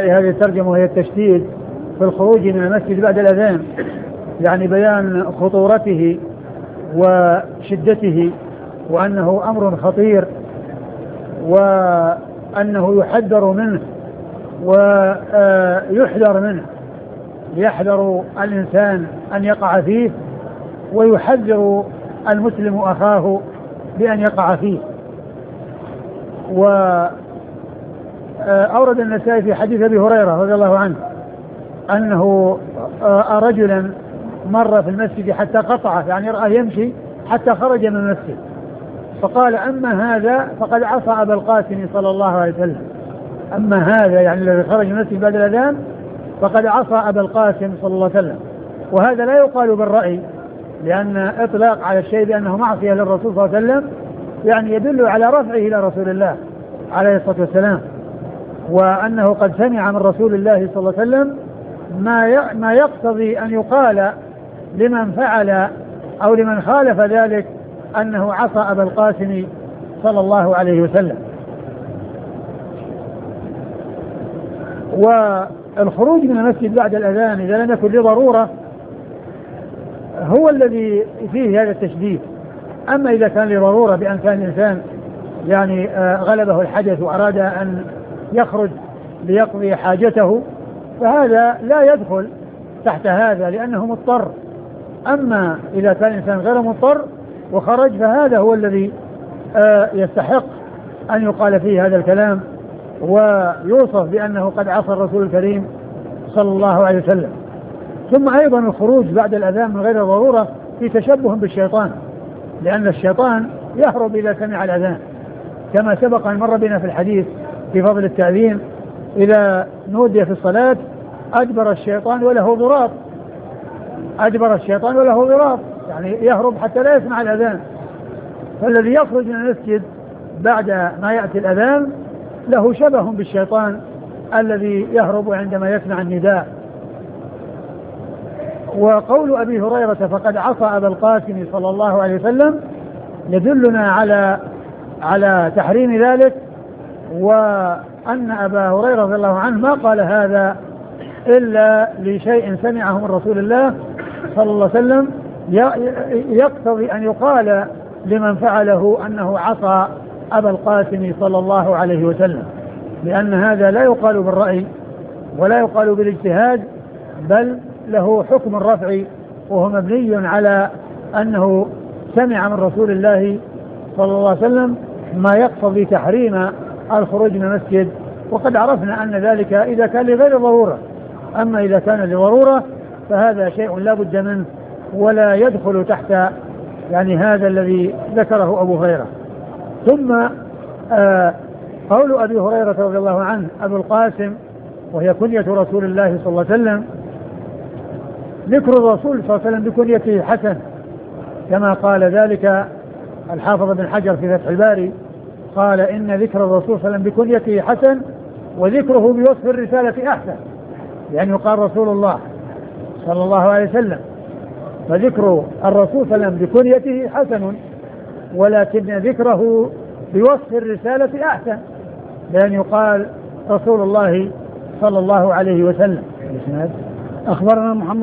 هذه الترجمة وهي التشديد في الخروج من المسجد بعد الأذان، يعني بيان خطورته وشدته وأنه أمر خطير وأنه يحذر منه ويحذر منه، يحذر الإنسان أن يقع فيه ويحذر المسلم أخاه بأن يقع فيه. وأورد النسائي في حديث أبي هريرة رضي الله عنه أنه رجلا مر في المسجد حتى قطعه، يعني رأى يمشي حتى خرج من المسجد، فقال أما هذا فقد عصى أبا القاسم صلى الله عليه وسلم. أما هذا يعني الذي خرج من المسجد بعد الأذان فقد عصى أبا القاسم صلى الله عليه وسلم. وهذا لا يقال بالرأي، لأن إطلاق على الشيء بأنه معصية للرسول صلى الله عليه وسلم يعني يدل على رفعه إلى رسول الله عليه الصلاة والسلام، وأنه قد سمع من رسول الله صلى الله عليه وسلم ما يقتضي أن يقال لمن فعل أو لمن خالف ذلك أنه عصى أبا القاسم صلى الله عليه وسلم. والخروج من المسجد بعد الأذان إذا لم يكن لضرورة هو الذي فيه هذا التشديد. أما إذا كان لضرورة بأن كان الإنسان يعني غلبه الحدث وأراد أن يخرج ليقضي حاجته فهذا لا يدخل تحت هذا لأنه مضطر. أما إذا كان الإنسان غير مضطر وخرج فهذا هو الذي يستحق أن يقال فيه هذا الكلام ويوصف بأنه قد عصى الرسول الكريم صلى الله عليه وسلم. ثم أيضا الخروج بعد الأذان من غير ضرورة في تشبه بالشيطان، لأن الشيطان يهرب إذا سمع الأذان، كما سبق أن مر بنا في الحديث في فضل التأذين إذا نودي في الصلاة أدبر الشيطان وله ضراب، أدبر الشيطان وله ضراب، يعني يهرب حتى لا يسمع الأذان. فالذي يخرج من المسجد بعد ما يأتي الأذان له شبه بالشيطان الذي يهرب عندما يسمع النداء. وقول أبي هريرة فقد عصى أبا القاسم صلى الله عليه وسلم يدلنا على تحريم ذلك، وأن أبا هريرة رضي الله عنه ما قال هذا إلا لشيء سمعه من رسول الله صلى الله عليه وسلم يقتضي أن يقال لمن فعله أنه عصى أبا القاسم صلى الله عليه وسلم، لأن هذا لا يقال بالرأي ولا يقال بالاجتهاد، بل له حكم الرفع وهو مبني على أنه سمع من رسول الله صلى الله عليه وسلم ما يقتضي تحريم الخروج من المسجد. وقد عرفنا أن ذلك إذا كان لغير ضرورة، أما إذا كان لضرورة فهذا شيء لا بد منه ولا يدخل تحت يعني هذا الذي ذكره أبو هريرة. ثم قول أبي هريرة رضي الله عنه أبو القاسم وهي كنية رسول الله صلى الله عليه وسلم، ذكر الرسول صلى الله عليه وسلم بكنيته حسن، كما قال ذلك الحافظ بن حجر في فتح الباري، قال إن ذكر الرسول صلى الله عليه وسلم بكنيته حسن وذكره بوصف الرسالة أحسن، يعني يقال رسول الله صلى الله عليه وسلم، فذكر الرسول صلى الله عليه وسلم بكنيته حسن ولكن ذكره بوصف الرسالة أحسن، لأن يقال رسول الله صلى الله عليه وسلم. أخبرنا محمد